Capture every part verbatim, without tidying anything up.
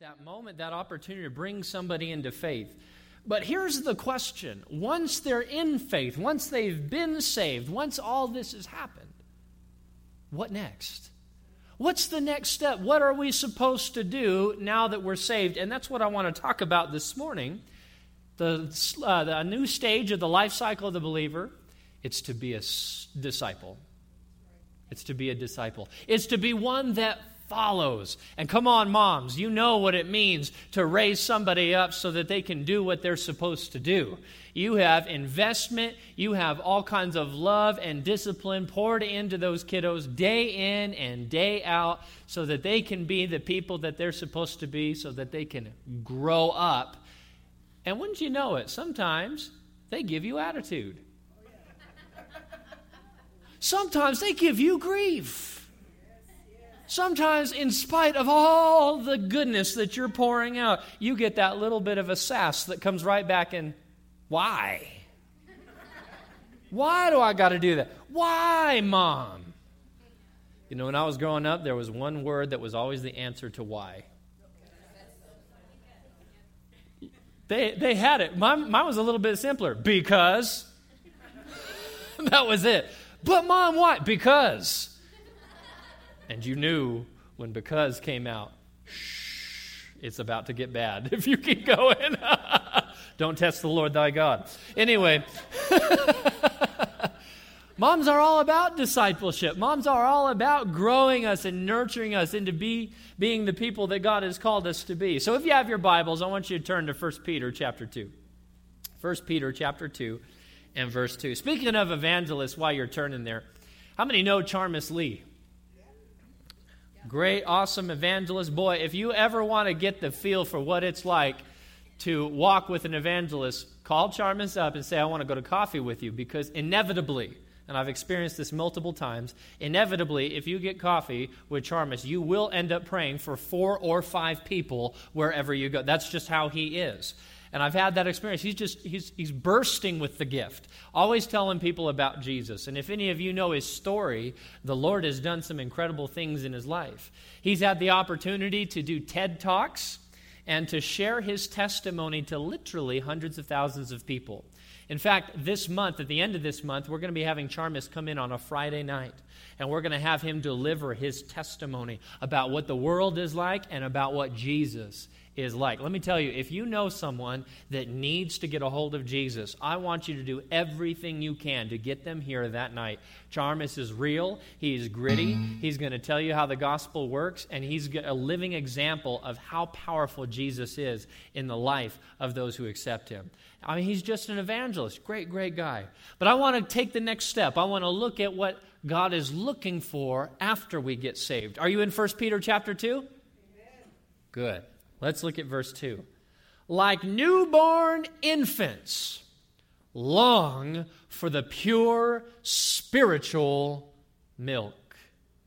that moment, that opportunity to bring somebody into faith. But here's the question. Once they're in faith, once they've been saved, once all this has happened, what next? What's the next step? What are we supposed to do now that we're saved? And that's what I want to talk about this morning. The, uh, the new stage of the life cycle of the believer, it's to be a s- disciple. It's to be a disciple. It's to be one that follows. And come on, moms, you know what it means to raise somebody up so that they can do what they're supposed to do. You have investment, you have all kinds of love and discipline poured into those kiddos day in and day out so that they can be the people that they're supposed to be, so that they can grow up. And wouldn't you know it, sometimes they give you attitude. Sometimes they give you grief. Sometimes, in spite of all the goodness that you're pouring out, you get that little bit of a sass that comes right back in, why? Why do I got to do that? Why, Mom? You know, when I was growing up, there was one word that was always the answer to why. They they had it. Mine, mine was a little bit simpler. Because. That was it. But, Mom, why? Because. And you knew when because came out, shh, it's about to get bad if you keep going. Don't test the Lord thy God. Anyway, moms are all about discipleship. Moms are all about growing us and nurturing us into be, being the people that God has called us to be. So if you have your Bibles, I want you to turn to First Peter chapter two. First Peter chapter two and verse two. Speaking of evangelists, while you're turning there, how many know Charmis Lee? Great, awesome evangelist. Boy, if you ever want to get the feel for what it's like to walk with an evangelist, call Charmis up and say, I want to go to coffee with you, because inevitably, and I've experienced this multiple times, inevitably, if you get coffee with Charmis, you will end up praying for four or five people wherever you go. That's just how he is. And I've had that experience. He's just, he's he's bursting with the gift, always telling people about Jesus. And if any of you know his story, the Lord has done some incredible things in his life. He's had the opportunity to do TED Talks and to share his testimony to literally hundreds of thousands of people. In fact, this month, at the end of this month, we're going to be having Charmis come in on a Friday night. And we're going to have him deliver his testimony about what the world is like and about what Jesus is like. Let me tell you, if you know someone that needs to get a hold of Jesus, I want you to do everything you can to get them here that night. Charmis is real. He's gritty. He's going to tell you how the gospel works, and he's a living example of how powerful Jesus is in the life of those who accept him. I mean, he's just an evangelist. Great, great guy. But I want to take the next step. I want to look at what God is looking for after we get saved. Are you in First Peter chapter two? Amen. Good. Let's look at verse two. Like newborn infants, long for the pure spiritual milk.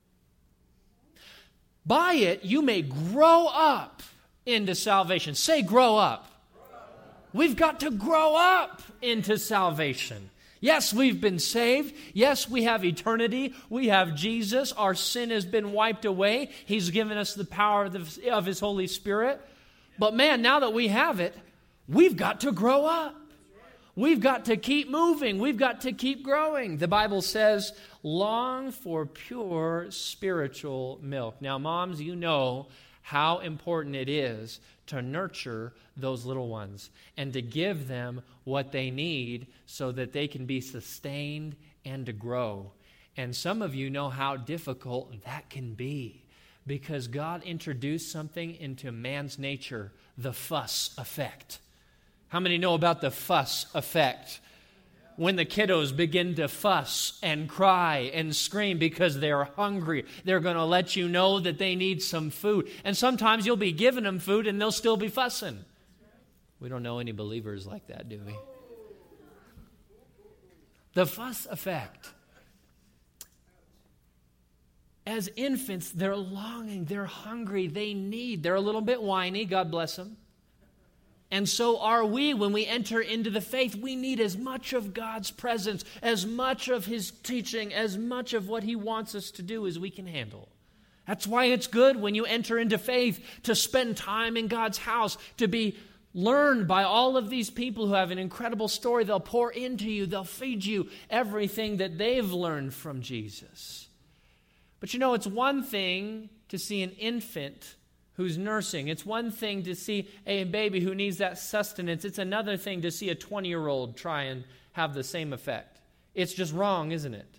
By it you may grow up into salvation. Say grow up. Grow up. We've got to grow up into salvation. Yes, we've been saved. Yes, we have eternity. We have Jesus. Our sin has been wiped away. He's given us the power of, the, of His Holy Spirit. But man, now that we have it, we've got to grow up. We've got to keep moving. We've got to keep growing. The Bible says, long for pure spiritual milk. Now, moms, you know how important it is to nurture those little ones and to give them what they need so that they can be sustained and to grow. And some of you know how difficult that can be, because God introduced something into man's nature, the fuss effect. How many know about the fuss effect? When the kiddos begin to fuss and cry and scream because they're hungry, they're going to let you know that they need some food. And sometimes you'll be giving them food and they'll still be fussing. We don't know any believers like that, do we? The fuss effect. As infants, they're longing, they're hungry, they need. They're a little bit whiny, God bless them. And so are we when we enter into the faith. We need as much of God's presence, as much of His teaching, as much of what He wants us to do as we can handle. That's why it's good when you enter into faith to spend time in God's house, to be learned by all of these people who have an incredible story. They'll pour into you. They'll feed you everything that they've learned from Jesus. But you know, it's one thing to see an infant who's nursing. It's one thing to see a baby who needs that sustenance. It's another thing to see a twenty-year-old try and have the same effect. It's just wrong, isn't it?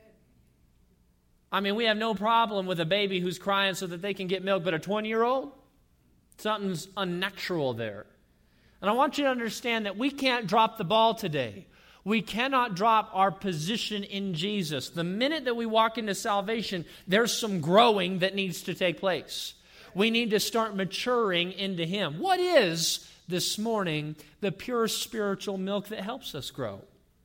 I mean, we have no problem with a baby who's crying so that they can get milk, but a twenty-year-old? Something's unnatural there. And I want you to understand that we can't drop the ball today. We cannot drop our position in Jesus. The minute that we walk into salvation, there's some growing that needs to take place. We need to start maturing into Him. What is, this morning, the pure spiritual milk that helps us grow?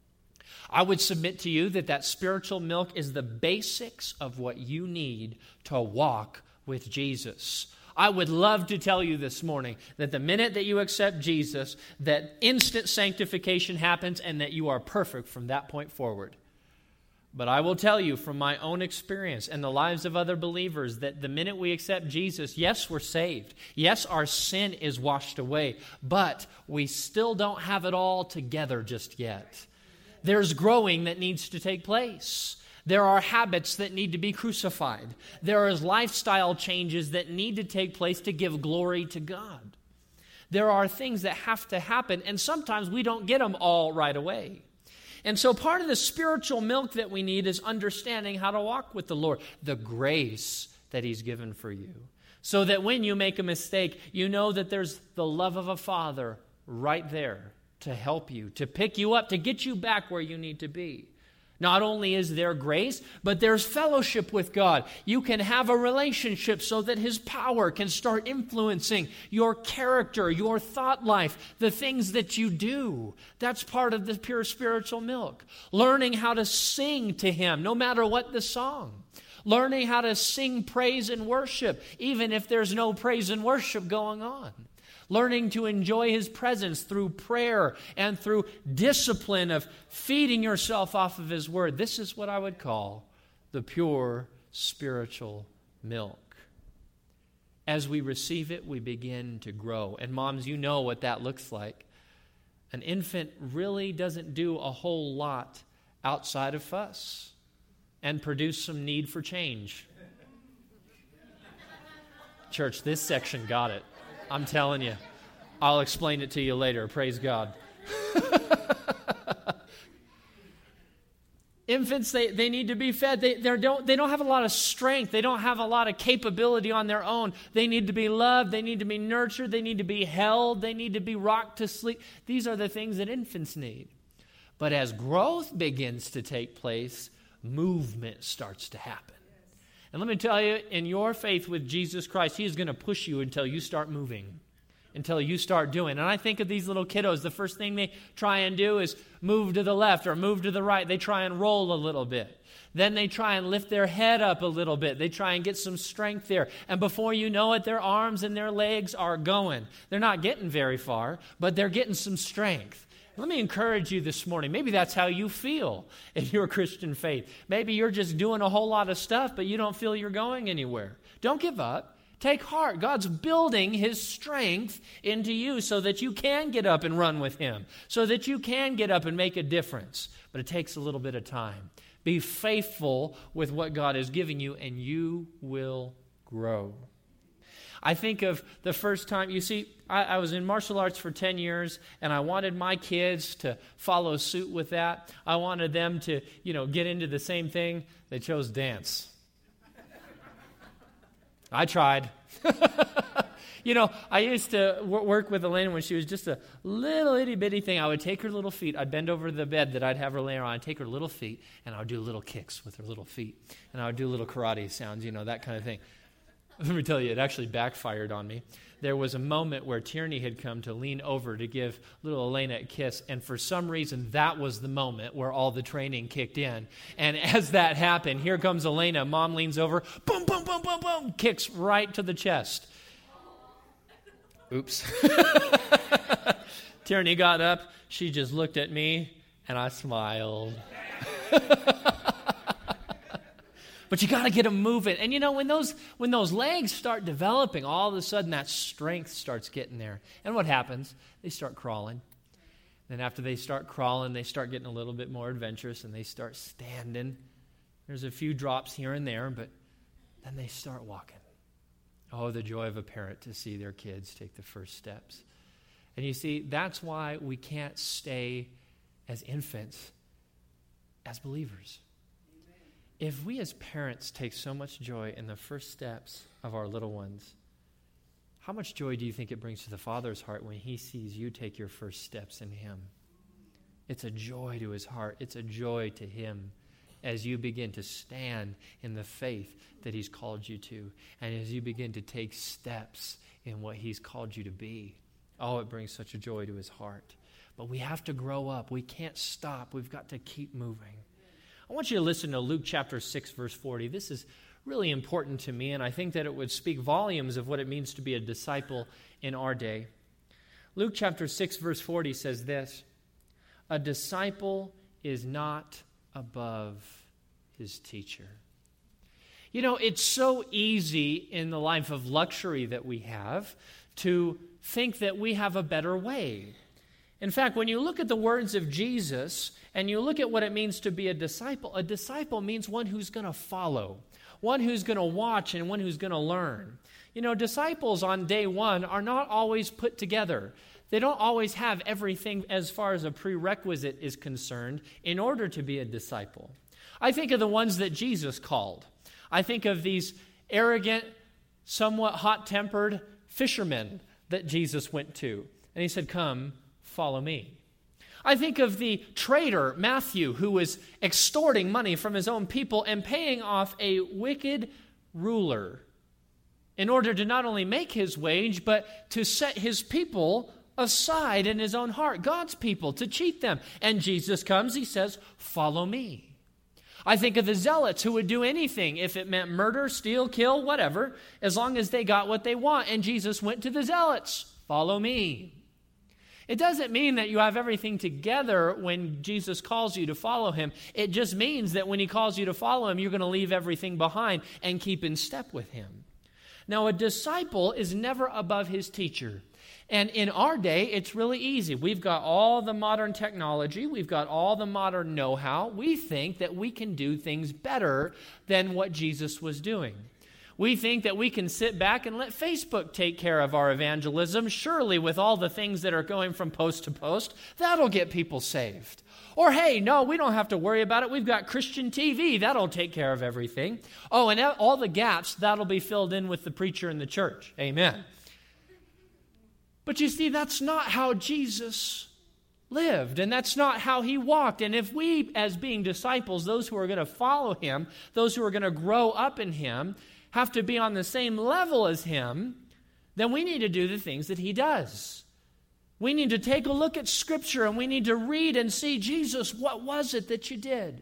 I would submit to you that that spiritual milk is the basics of what you need to walk with Jesus. I would love to tell you this morning that the minute that you accept Jesus, that instant sanctification happens and that you are perfect from that point forward. But I will tell you from my own experience and the lives of other believers that the minute we accept Jesus, yes, we're saved. Yes, our sin is washed away, but we still don't have it all together just yet. There's growing that needs to take place. There are habits that need to be crucified. There is lifestyle changes that need to take place to give glory to God. There are things that have to happen, and sometimes we don't get them all right away. And so part of the spiritual milk that we need is understanding how to walk with the Lord, the grace that He's given for you, so that when you make a mistake, you know that there's the love of a Father right there to help you, to pick you up, to get you back where you need to be. Not only is there grace, but there's fellowship with God. You can have a relationship so that His power can start influencing your character, your thought life, the things that you do. That's part of the pure spiritual milk. Learning how to sing to Him, no matter what the song. Learning how to sing praise and worship, even if there's no praise and worship going on. Learning to enjoy His presence through prayer and through discipline of feeding yourself off of His Word. This is what I would call the pure spiritual milk. As we receive it, we begin to grow. And moms, you know what that looks like. An infant really doesn't do a whole lot outside of fuss and produce some need for change. Church, this section got it. I'm telling you. I'll explain it to you later. Praise God. Infants, they, they need to be fed. They, they don't, they don't have a lot of strength. They don't have a lot of capability on their own. They need to be loved. They need to be nurtured. They need to be held. They need to be rocked to sleep. These are the things that infants need. But as growth begins to take place, movement starts to happen. And let me tell you, in your faith with Jesus Christ, He is going to push you until you start moving, until you start doing. And I think of these little kiddos, the first thing they try and do is move to the left or move to the right. They try and roll a little bit. Then they try and lift their head up a little bit. They try and get some strength there. And before you know it, their arms and their legs are going. They're not getting very far, but they're getting some strength. Let me encourage you this morning. Maybe that's how you feel in your Christian faith. Maybe you're just doing a whole lot of stuff, but you don't feel you're going anywhere. Don't give up. Take heart. God's building His strength into you so that you can get up and run with Him, so that you can get up and make a difference. But it takes a little bit of time. Be faithful with what God is giving you, and you will grow. I think of the first time, you see, I, I was in martial arts for ten years, and I wanted my kids to follow suit with that. I wanted them to, you know, get into the same thing. They chose dance. I tried. You know, I used to w- work with Elena when she was just a little itty-bitty thing. I would take her little feet. I'd bend over the bed that I'd have her lay on. I'd take her little feet, and I would do little kicks with her little feet. And I would do little karate sounds, you know, that kind of thing. Let me tell you, it actually backfired on me. There was a moment where Tierney had come to lean over to give little Elena a kiss, and for some reason, that was the moment where all the training kicked in. And as that happened, here comes Elena. Mom leans over, boom, boom, boom, boom, boom, kicks right to the chest. Oops. Tierney got up. She just looked at me, and I smiled. But you got to get them moving. And you know, when those when those legs start developing, all of a sudden that strength starts getting there. And what happens? They start crawling. Then after they start crawling, they start getting a little bit more adventurous and they start standing. There's a few drops here and there, but then they start walking. Oh, the joy of a parent to see their kids take the first steps. And you see, that's why we can't stay as infants, as believers. If we as parents take so much joy in the first steps of our little ones, how much joy do you think it brings to the Father's heart when he sees you take your first steps in him? It's a joy to his heart. It's a joy to him as you begin to stand in the faith that he's called you to, and as you begin to take steps in what he's called you to be. Oh, it brings such a joy to his heart. But we have to grow up. We can't stop. We've got to keep moving. I want you to listen to Luke chapter six, verse forty. This is really important to me, and I think that it would speak volumes of what it means to be a disciple in our day. Luke chapter six, verse forty says this: "A disciple is not above his teacher." You know, it's so easy in the life of luxury that we have to think that we have a better way. In fact, when you look at the words of Jesus and you look at what it means to be a disciple, a disciple means one who's going to follow, one who's going to watch, and one who's going to learn. You know, disciples on day one are not always put together. They don't always have everything as far as a prerequisite is concerned in order to be a disciple. I think of the ones that Jesus called. I think of these arrogant, somewhat hot-tempered fishermen that Jesus went to. And he said, "Come, follow me." I think of the traitor, Matthew, who was extorting money from his own people and paying off a wicked ruler in order to not only make his wage, but to set his people aside in his own heart, God's people, to cheat them. And Jesus comes, he says, "Follow me." I think of the zealots who would do anything if it meant murder, steal, kill, whatever, as long as they got what they want. And Jesus went to the zealots, "Follow me." It doesn't mean that you have everything together when Jesus calls you to follow him. It just means that when he calls you to follow him, you're going to leave everything behind and keep in step with him. Now, a disciple is never above his teacher. And in our day, it's really easy. We've got all the modern technology. We've got all the modern know-how. We think that we can do things better than what Jesus was doing. We think that we can sit back and let Facebook take care of our evangelism. Surely, with all the things that are going from post to post, that'll get people saved. Or, hey, no, we don't have to worry about it. We've got Christian T V. That'll take care of everything. Oh, and all the gaps, that'll be filled in with the preacher in the church. Amen. But you see, that's not how Jesus lived, and that's not how he walked. And if we, as being disciples, those who are going to follow him, those who are going to grow up in him, have to be on the same level as him, then we need to do the things that he does. We need to take a look at Scripture, and we need to read and see, Jesus, what was it that you did?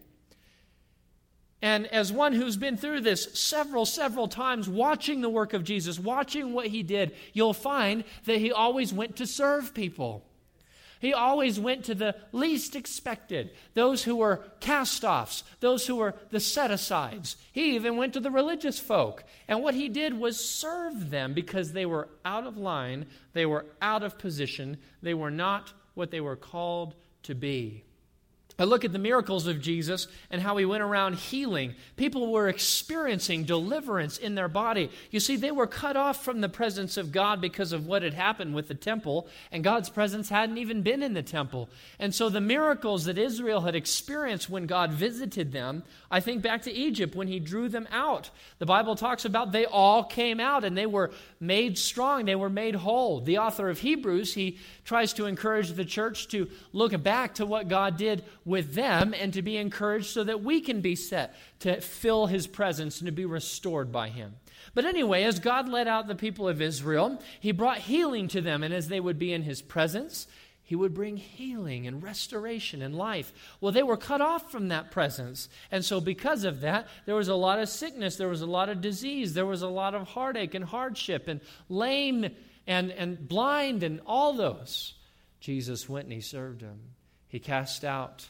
And as one who's been through this several, several times, watching the work of Jesus, watching what he did, you'll find that he always went to serve people. He always went to the least expected, those who were cast-offs, those who were the set-asides. He even went to the religious folk. And what he did was serve them because they were out of line, they were out of position, they were not what they were called to be. I look at the miracles of Jesus and how he went around healing. People were experiencing deliverance in their body. You see, they were cut off from the presence of God because of what had happened with the temple, and God's presence hadn't even been in the temple. And so the miracles that Israel had experienced when God visited them, I think back to Egypt when he drew them out. The Bible talks about they all came out and they were made strong, they were made whole. The author of Hebrews, he tries to encourage the church to look back to what God did with them and to be encouraged so that we can be set to fill his presence and to be restored by him. But anyway, as God led out the people of Israel, he brought healing to them, and as they would be in his presence, he would bring healing and restoration and life. Well, they were cut off from that presence, and so because of that, there was a lot of sickness, there was a lot of disease, there was a lot of heartache and hardship and lame and, and blind and all those. Jesus went and he served them. He cast out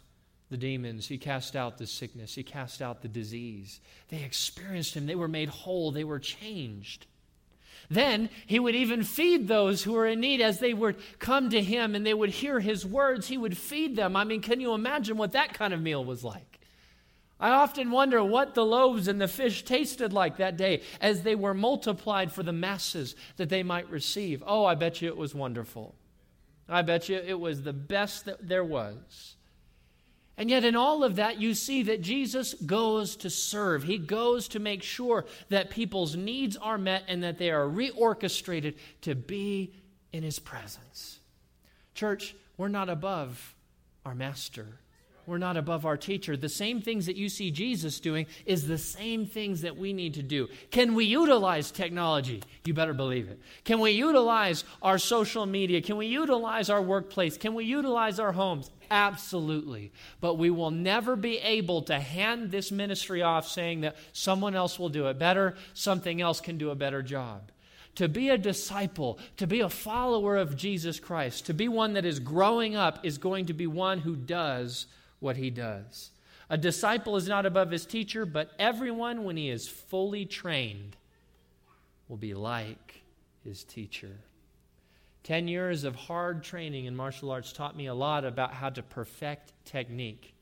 the demons. He cast out the sickness. He cast out the disease. They experienced him. They were made whole. They were changed. Then he would even feed those who were in need as they would come to him and they would hear his words. He would feed them. I mean, can you imagine what that kind of meal was like? I often wonder what the loaves and the fish tasted like that day as they were multiplied for the masses that they might receive. Oh, I bet you it was wonderful. I bet you it was the best that there was. And yet in all of that, you see that Jesus goes to serve. He goes to make sure that people's needs are met and that they are reorchestrated to be in his presence. Church, we're not above our master. We're not above our teacher. The same things that you see Jesus doing is the same things that we need to do. Can we utilize technology? You better believe it. Can we utilize our social media? Can we utilize our workplace? Can we utilize our homes? Absolutely. But we will never be able to hand this ministry off saying that someone else will do it better, something else can do a better job. To be a disciple, to be a follower of Jesus Christ, to be one that is growing up is going to be one who does what he does. A disciple is not above his teacher, but everyone, when he is fully trained, will be like his teacher. Ten years of hard training in martial arts taught me a lot about how to perfect technique.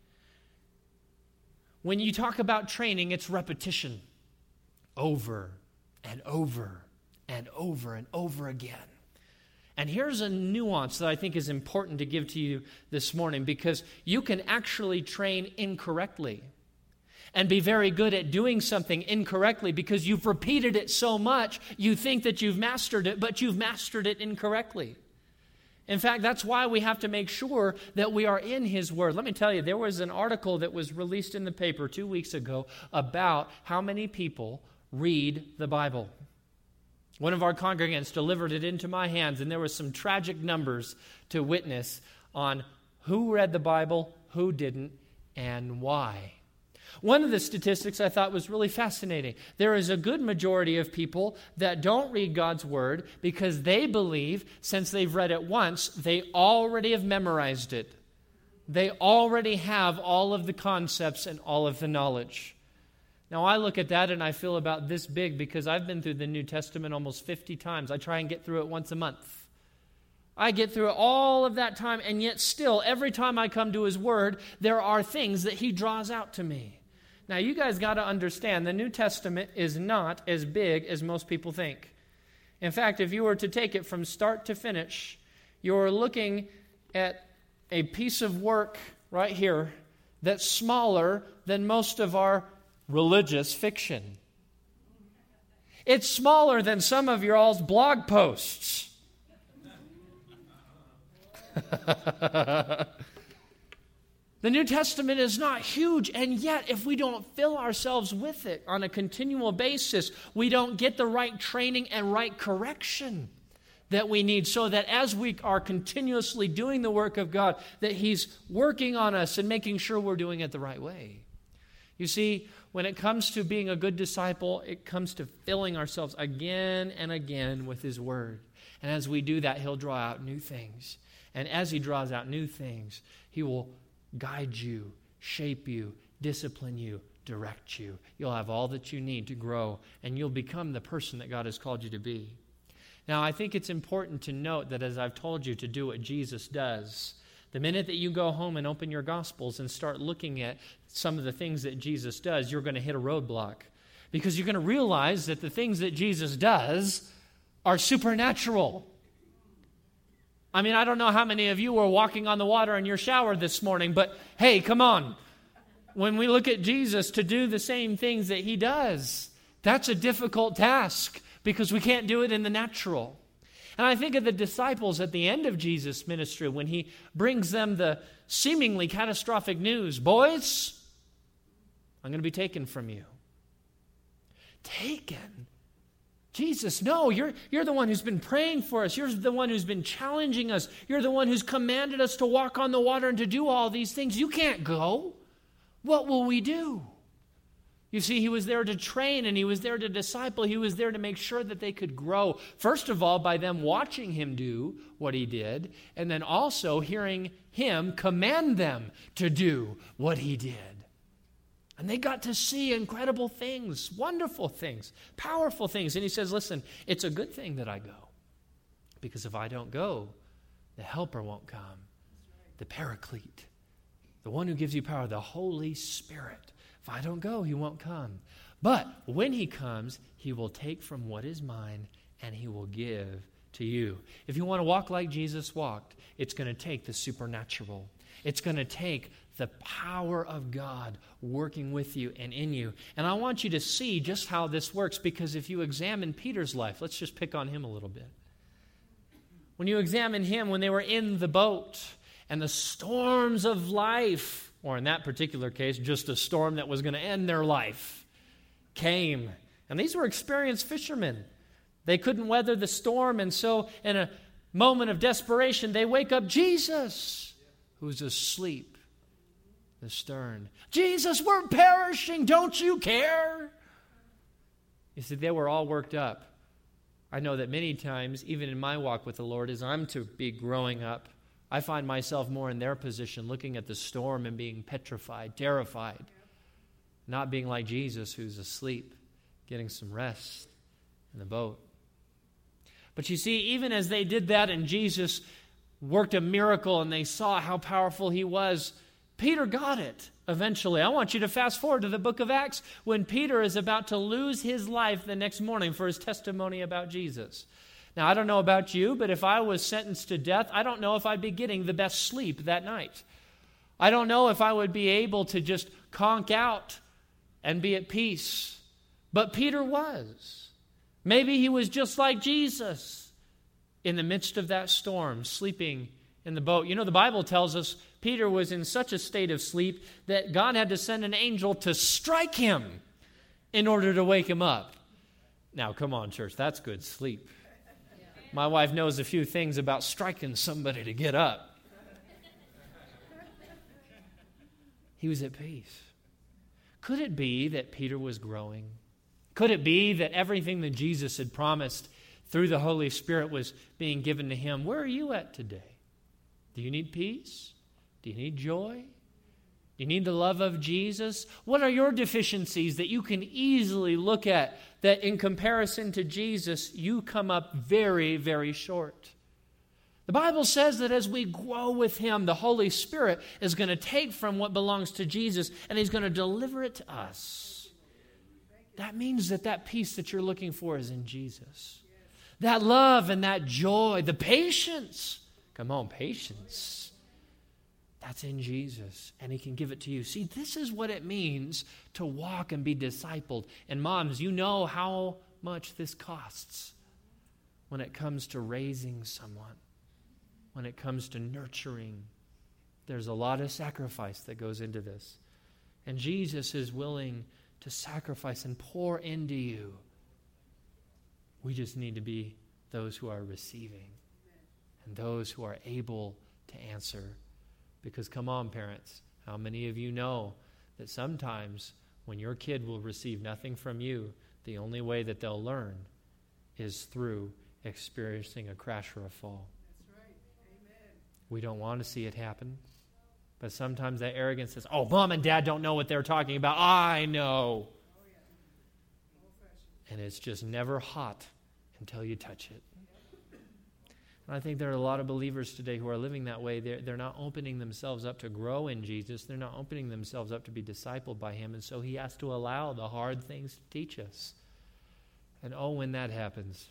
When you talk about training, it's repetition. Over and over and over and over again. And here's a nuance that I think is important to give to you this morning, because you can actually train incorrectly and be very good at doing something incorrectly because you've repeated it so much, you think that you've mastered it, but you've mastered it incorrectly. In fact, that's why we have to make sure that we are in his word. Let me tell you, there was an article that was released in the paper two weeks ago about how many people read the Bible. One of our congregants delivered it into my hands, and there were some tragic numbers to witness on who read the Bible, who didn't, and why. One of the statistics I thought was really fascinating. There is a good majority of people that don't read God's Word because they believe, since they've read it once, they already have memorized it. They already have all of the concepts and all of the knowledge. Now, I look at that and I feel about this big because I've been through the New Testament almost fifty times. I try and get through it once a month. I get through it all of that time, and yet still, every time I come to his word, there are things that he draws out to me. Now, you guys got to understand, the New Testament is not as big as most people think. In fact, if you were to take it from start to finish, you're looking at a piece of work right here that's smaller than most of our religious fiction. It's smaller than some of your all's blog posts. The New Testament is not huge, and yet if we don't fill ourselves with it on a continual basis, we don't get the right training and right correction that we need, so that as we are continuously doing the work of God, that he's working on us and making sure we're doing it the right way. You see, when it comes to being a good disciple, it comes to filling ourselves again and again with his word. And as we do that, he'll draw out new things. And as he draws out new things, he will guide you, shape you, discipline you, direct you. You'll have all that you need to grow, and you'll become the person that God has called you to be. Now, I think it's important to note that as I've told you to do what Jesus does, the minute that you go home and open your Gospels and start looking at some of the things that Jesus does, you're going to hit a roadblock. Because you're going to realize that the things that Jesus does are supernatural. I mean, I don't know how many of you were walking on the water in your shower this morning, but hey, come on. When we look at Jesus to do the same things that he does, that's a difficult task because we can't do it in the natural. And I think of the disciples at the end of Jesus' ministry when he brings them the seemingly catastrophic news. Boys, I'm going to be taken from you. Taken? Jesus, no, you're, you're the one who's been praying for us. You're the one who's been challenging us. You're the one who's commanded us to walk on the water and to do all these things. You can't go. What will we do? You see, he was there to train and he was there to disciple. He was there to make sure that they could grow. First of all, by them watching him do what he did, and then also hearing him command them to do what he did. And they got to see incredible things, wonderful things, powerful things. And he says, listen, it's a good thing that I go. Because if I don't go, the helper won't come. The paraclete, the one who gives you power, the Holy Spirit. If I don't go, he won't come. But when he comes, he will take from what is mine and he will give to you. If you want to walk like Jesus walked, it's going to take the supernatural. It's going to take the power of God working with you and in you. And I want you to see just how this works, because if you examine Peter's life, let's just pick on him a little bit. When you examine him, when they were in the boat and the storms of life, or in that particular case, just a storm that was going to end their life, came. And these were experienced fishermen. They couldn't weather the storm, and so in a moment of desperation, they wake up Jesus, who's asleep in the stern. Jesus, we're perishing. Don't you care? You see, they were all worked up. I know that many times, even in my walk with the Lord, as I'm to be growing up, I find myself more in their position, looking at the storm and being petrified, terrified, not being like Jesus, who's asleep, getting some rest in the boat. But you see, even as they did that and Jesus worked a miracle and they saw how powerful he was, Peter got it eventually. I want you to fast forward to the book of Acts when Peter is about to lose his life the next morning for his testimony about Jesus. Now, I don't know about you, but if I was sentenced to death, I don't know if I'd be getting the best sleep that night. I don't know if I would be able to just conk out and be at peace. But Peter was. Maybe he was just like Jesus in the midst of that storm, sleeping in the boat. You know, the Bible tells us Peter was in such a state of sleep that God had to send an angel to strike him in order to wake him up. Now, come on, church, that's good sleep. My wife knows a few things about striking somebody to get up. He was at peace. Could it be that Peter was growing? Could it be that everything that Jesus had promised through the Holy Spirit was being given to him? Where are you at today? Do you need peace? Do you need joy? Do you need the love of Jesus? What are your deficiencies that you can easily look at that in comparison to Jesus, you come up very, very short? The Bible says that as we grow with him, the Holy Spirit is going to take from what belongs to Jesus and he's going to deliver it to us. That means that that peace that you're looking for is in Jesus. That love and that joy, the patience. Come on, patience. That's in Jesus, and he can give it to you. See, this is what it means to walk and be discipled. And moms, you know how much this costs when it comes to raising someone, when it comes to nurturing. There's a lot of sacrifice that goes into this. And Jesus is willing to sacrifice and pour into you. We just need to be those who are receiving and those who are able to answer. Because come on, parents, how many of you know that sometimes when your kid will receive nothing from you, the only way that they'll learn is through experiencing a crash or a fall. That's right. Amen. We don't want to see it happen. But sometimes that arrogance says, oh, mom and dad don't know what they're talking about. I know. Oh, yeah. And it's just never hot until you touch it. And I think there are a lot of believers today who are living that way. They're, they're not opening themselves up to grow in Jesus. They're not opening themselves up to be discipled by him. And so he has to allow the hard things to teach us. And oh, when that happens,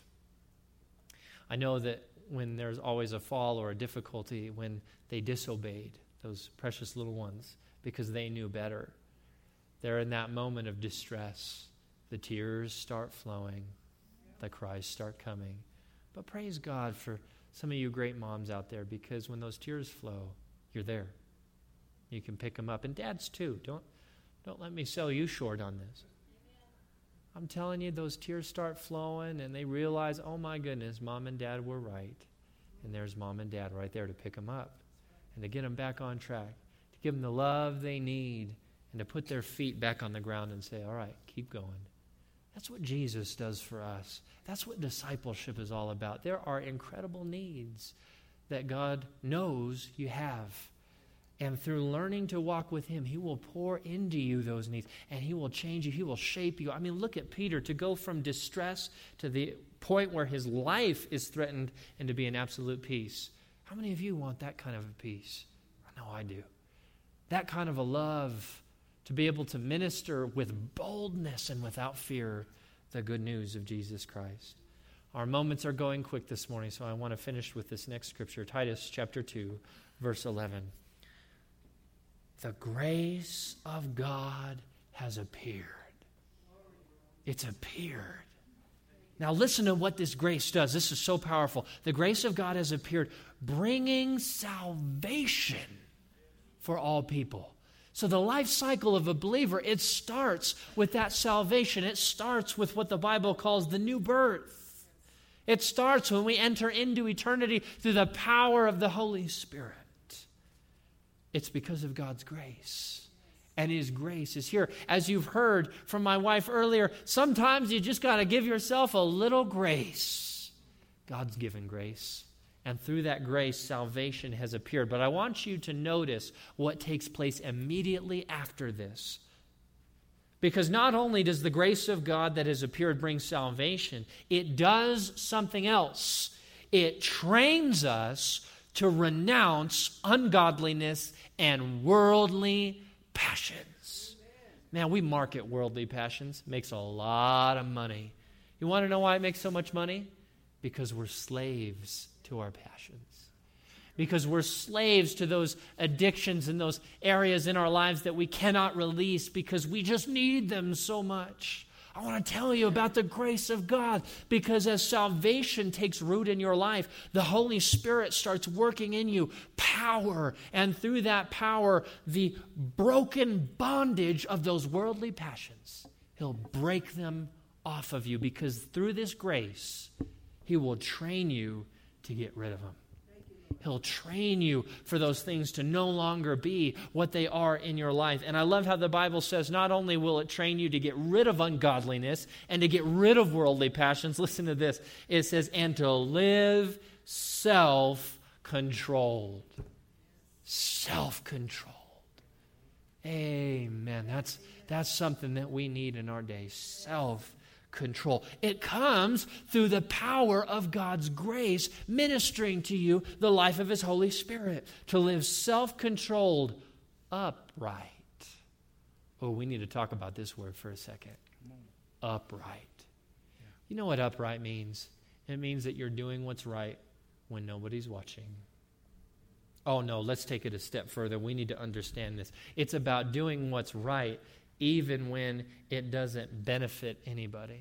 I know that when there's always a fall or a difficulty, when they disobeyed, those precious little ones, because they knew better, they're in that moment of distress. The tears start flowing. The cries start coming. But praise God for some of you great moms out there, because when those tears flow, you're there. You can pick them up. And dads too. Don't, don't let me sell you short on this. I'm telling you, those tears start flowing and they realize, oh my goodness, mom and dad were right. And there's mom and dad right there to pick them up and to get them back on track, to give them the love they need and to put their feet back on the ground and say, all right, keep going. That's what Jesus does for us. That's what discipleship is all about. There are incredible needs that God knows you have. And through learning to walk with him, he will pour into you those needs, and he will change you. He will shape you. I mean, look at Peter, to go from distress to the point where his life is threatened and to be in absolute peace. How many of you want that kind of a peace? I know I do. That kind of a love, to be able to minister with boldness and without fear the good news of Jesus Christ. Our moments are going quick this morning, so I want to finish with this next scripture, Titus chapter two, verse eleven. The grace of God has appeared. It's appeared. Now listen to what this grace does. This is so powerful. The grace of God has appeared, bringing salvation for all people. So the life cycle of a believer, it starts with that salvation. It starts with what the Bible calls the new birth. It starts when we enter into eternity through the power of the Holy Spirit. It's because of God's grace. And his grace is here. As you've heard from my wife earlier, sometimes you just got to give yourself a little grace. God's given grace. And through that grace, salvation has appeared. But I want you to notice what takes place immediately after this. Because not only does the grace of God that has appeared bring salvation, it does something else. It trains us to renounce ungodliness and worldly passions. Man, we market worldly passions. Makes a lot of money. You want to know why it makes so much money? Because we're slaves to our passions. Because we're slaves to those addictions and those areas in our lives that we cannot release because we just need them so much. I want to tell you about the grace of God, because as salvation takes root in your life, the Holy Spirit starts working in you power, and through that power, the broken bondage of those worldly passions, he'll break them off of you, because through this grace, he will train you to get rid of them. He'll train you for those things to no longer be what they are in your life. And I love how the Bible says not only will it train you to get rid of ungodliness and to get rid of worldly passions, listen to this, it says, and to live self-controlled. Self-controlled. Amen. That's, that's something that we need in our day. Self-controlled. Control. It comes through the power of God's grace ministering to you the life of his Holy Spirit, to live self-controlled, upright. Oh, we need to talk about this word for a second. Upright. Yeah. You know what upright means? It means that you're doing what's right when nobody's watching. Oh no, let's take it a step further. We need to understand this. It's about doing what's right even when it doesn't benefit anybody.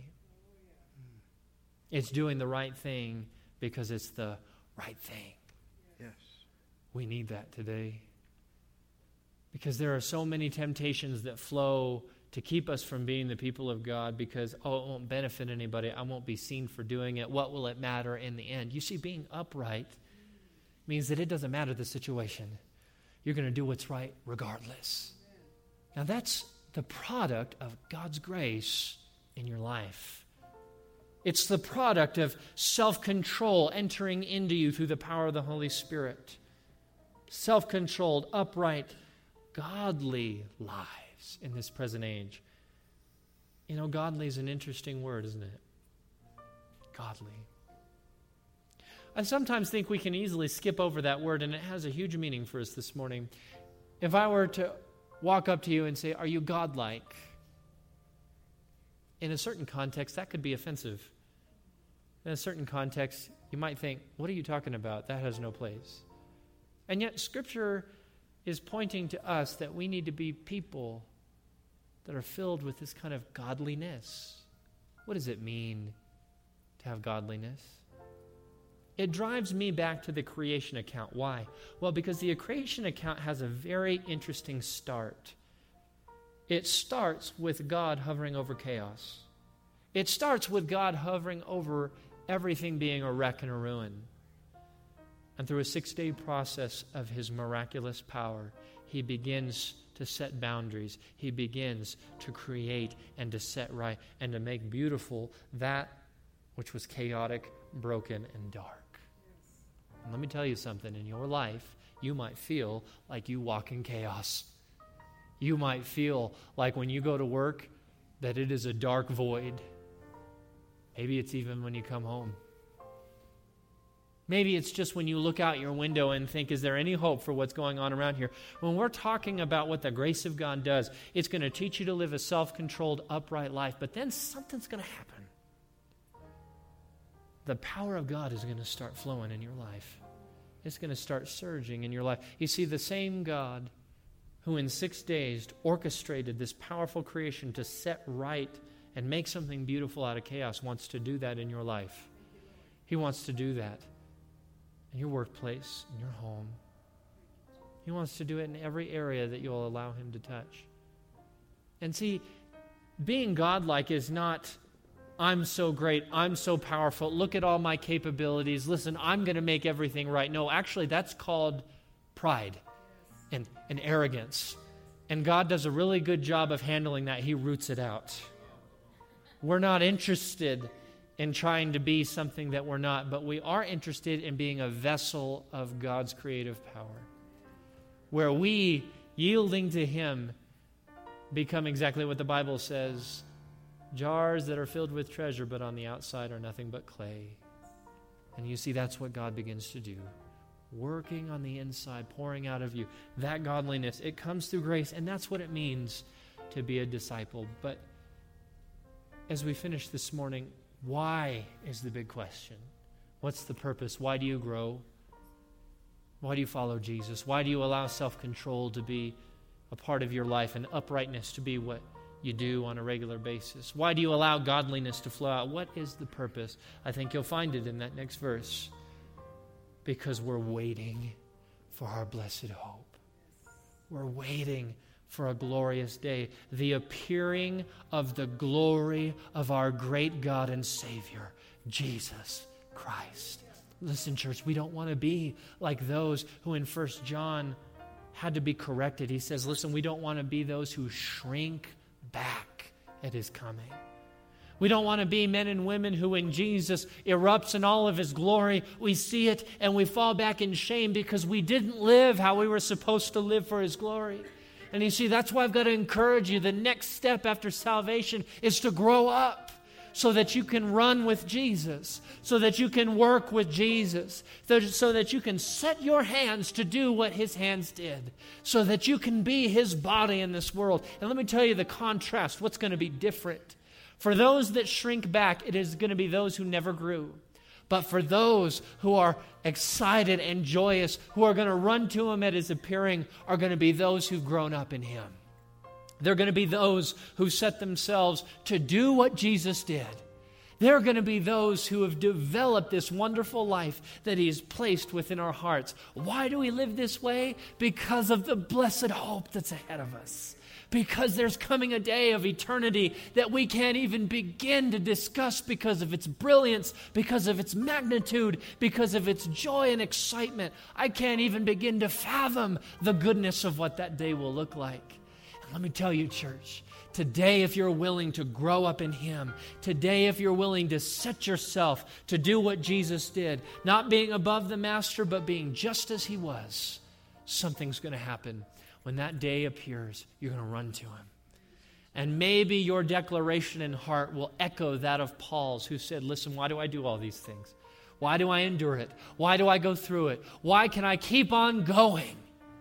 It's doing the right thing because it's the right thing. Yes. We need that today. Because there are so many temptations that flow to keep us from being the people of God because, oh, it won't benefit anybody. I won't be seen for doing it. What will it matter in the end? You see, being upright means that it doesn't matter the situation. You're going to do what's right regardless. Now that's the product of God's grace in your life. It's the product of self-control entering into you through the power of the Holy Spirit. Self-controlled, upright, godly lives in this present age. You know, godly is an interesting word, isn't it? Godly. I sometimes think we can easily skip over that word, and it has a huge meaning for us this morning. If I were to walk up to you and say, are you godlike? In a certain context, that could be offensive. In a certain context, you might think, what are you talking about? That has no place. And yet, Scripture is pointing to us that we need to be people that are filled with this kind of godliness. What does it mean to have godliness? It drives me back to the creation account. Why? Well, because the creation account has a very interesting start. It starts with God hovering over chaos. It starts with God hovering over everything being a wreck and a ruin. And through a six-day process of his miraculous power, he begins to set boundaries. He begins to create and to set right and to make beautiful that which was chaotic, broken, and dark. And let me tell you something. In your life, you might feel like you walk in chaos. You might feel like when you go to work that it is a dark void. Maybe it's even when you come home. Maybe it's just when you look out your window and think, is there any hope for what's going on around here? When we're talking about what the grace of God does, it's going to teach you to live a self-controlled, upright life, but then something's going to happen. The power of God is going to start flowing in your life. It's going to start surging in your life. You see, the same God who in six days orchestrated this powerful creation to set right and make something beautiful out of chaos wants to do that in your life. He wants to do that in your workplace, in your home. He wants to do it in every area that you'll allow him to touch. And see, being godlike is not, I'm so great, I'm so powerful, look at all my capabilities, listen, I'm going to make everything right. No, actually, that's called pride and, and arrogance. And God does a really good job of handling that. He roots it out. We're not interested in trying to be something that we're not, but we are interested in being a vessel of God's creative power, where we, yielding to him, become exactly what the Bible says, jars that are filled with treasure, but on the outside are nothing but clay. And you see, that's what God begins to do, working on the inside, pouring out of you. That godliness, it comes through grace, and that's what it means to be a disciple. But as we finish this morning, why is the big question? What's the purpose? Why do you grow? Why do you follow Jesus? Why do you allow self-control to be a part of your life and uprightness to be what you do on a regular basis? Why do you allow godliness to flow out? What is the purpose? I think you'll find it in that next verse. Because we're waiting for our blessed hope. We're waiting for a glorious day, the appearing of the glory of our great God and Savior, Jesus Christ. Listen, church, we don't want to be like those who in First John had to be corrected. He says, listen, we don't want to be those who shrink back at his coming. We don't want to be men and women who, when Jesus erupts in all of his glory, we see it and we fall back in shame because we didn't live how we were supposed to live for his glory. And you see, that's why I've got to encourage you. The next step after salvation is to grow up so that you can run with Jesus, so that you can work with Jesus, so that you can set your hands to do what his hands did, so that you can be his body in this world. And let me tell you the contrast, what's going to be different. For those that shrink back, it is going to be those who never grew. But for those who are excited and joyous, who are going to run to him at his appearing, are going to be those who've grown up in him. They're going to be those who set themselves to do what Jesus did. They're going to be those who have developed this wonderful life that he has placed within our hearts. Why do we live this way? Because of the blessed hope that's ahead of us. Because there's coming a day of eternity that we can't even begin to discuss because of its brilliance, because of its magnitude, because of its joy and excitement. I can't even begin to fathom the goodness of what that day will look like. And let me tell you, church, today if you're willing to grow up in him, today if you're willing to set yourself to do what Jesus did, not being above the master, but being just as he was, something's going to happen. When that day appears, you're going to run to him. And maybe your declaration in heart will echo that of Paul's, who said, listen, why do I do all these things? Why do I endure it? Why do I go through it? Why can I keep on going?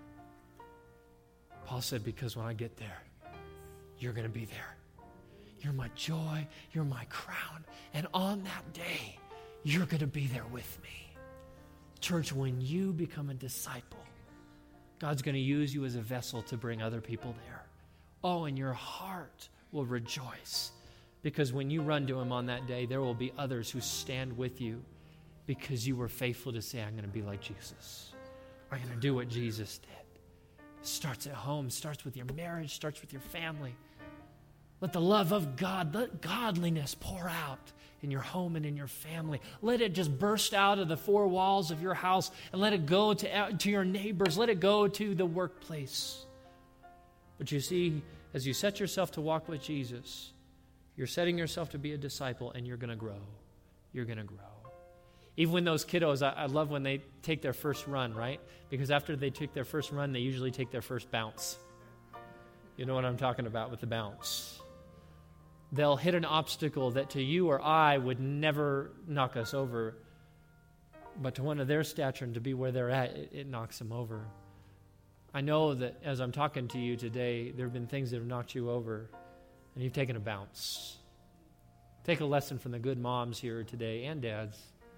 Paul said, because when I get there, you're going to be there. You're my joy. You're my crown. And on that day, you're going to be there with me. Church, when you become a disciple, God's going to use you as a vessel to bring other people there. Oh, and your heart will rejoice because when you run to him on that day, there will be others who stand with you because you were faithful to say, I'm going to be like Jesus. I'm going to do what Jesus did. It starts at home, starts with your marriage, starts with your family. Let the love of God, let godliness pour out in your home and in your family. Let it just burst out of the four walls of your house and let it go to, to your neighbors. Let it go to the workplace. But you see, as you set yourself to walk with Jesus, you're setting yourself to be a disciple, and you're going to grow. You're going to grow. Even when those kiddos, I, I love when they take their first run, right? Because after they take their first run, they usually take their first bounce. You know what I'm talking about with the bounce. They'll hit an obstacle that to you or I would never knock us over. But to one of their stature and to be where they're at, it, it knocks them over. I know that as I'm talking to you today, there have been things that have knocked you over, and you've taken a bounce. Take a lesson from the good moms here today and dads.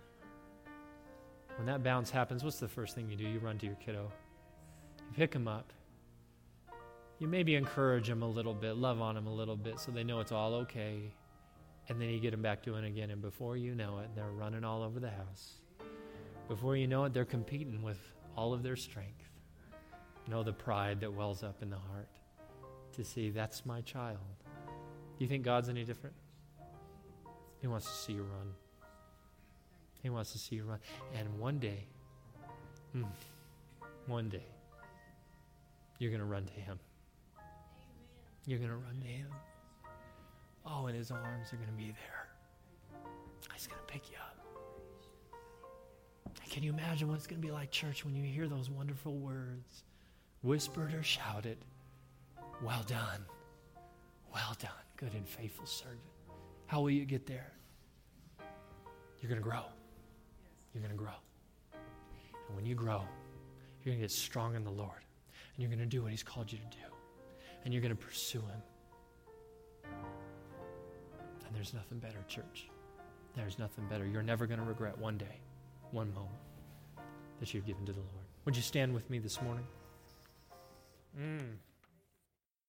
When that bounce happens, what's the first thing you do? You run to your kiddo. You pick them up. You maybe encourage them a little bit, love on them a little bit so they know it's all okay. And then you get them back doing it again, and before you know it, they're running all over the house. Before you know it, they're competing with all of their strength. Know the pride that wells up in the heart to see, that's my child. Do you think God's any different? He wants to see you run. He wants to see you run. And one day, mm, one day, you're going to run to him. You're going to run to him. Oh, and his arms are going to be there. He's going to pick you up. Can you imagine what it's going to be like, church, when you hear those wonderful words, whispered or shouted, well done, well done, good and faithful servant. How will you get there? You're going to grow. You're going to grow. And when you grow, you're going to get strong in the Lord. And you're going to do what he's called you to do. And you're going to pursue him. And there's nothing better, church. There's nothing better. You're never going to regret one day, one moment that you've given to the Lord. Would you stand with me this morning? Mm.